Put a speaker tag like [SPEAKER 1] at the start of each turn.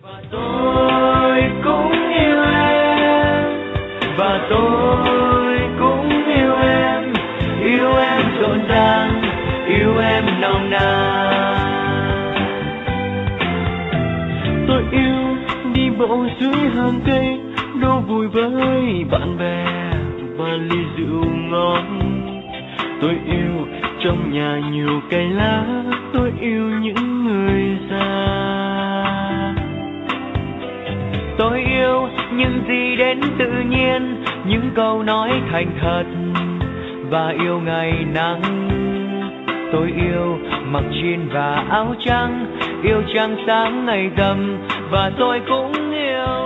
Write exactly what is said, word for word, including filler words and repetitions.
[SPEAKER 1] Và tôi cũng yêu em, và tôi cũng yêu em, yêu em rộn ràng, yêu em nồng nàn. Tôi yêu đi bộ dưới hàng cây, đố vui với bạn bè và ly rượu ngon. Tôi yêu trong nhà nhiều cây lá, tôi yêu những người già. Tôi yêu những gì đến tự nhiên, những câu nói thành thật và yêu ngày nắng. Tôi yêu mặc jean và áo trắng, yêu trăng sáng ngày rằm, và tôi cũng yêu